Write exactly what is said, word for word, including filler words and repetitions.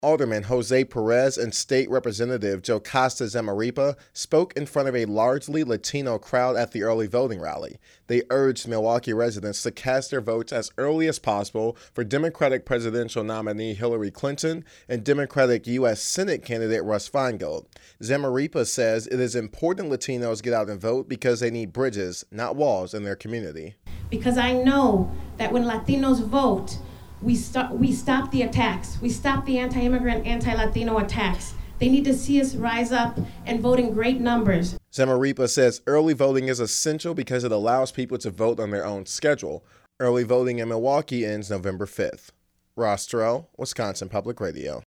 Alderman Jose Perez and State Representative Jocasta Zamarripa spoke in front of a largely Latino crowd at the early voting rally. They urged Milwaukee residents to cast their votes as early as possible for Democratic presidential nominee Hillary Clinton and Democratic U S Senate candidate Russ Feingold. Zamarripa says it is important Latinos get out and vote because they need bridges, not walls, in their community. Because I know that when Latinos vote, We stop, we stop the attacks. We stop the anti-immigrant, anti-Latino attacks. They need to see us rise up and vote in great numbers. Zamarripa says early voting is essential because it allows people to vote on their own schedule. Early voting in Milwaukee ends November fifth. Ross Terrell, Wisconsin Public Radio.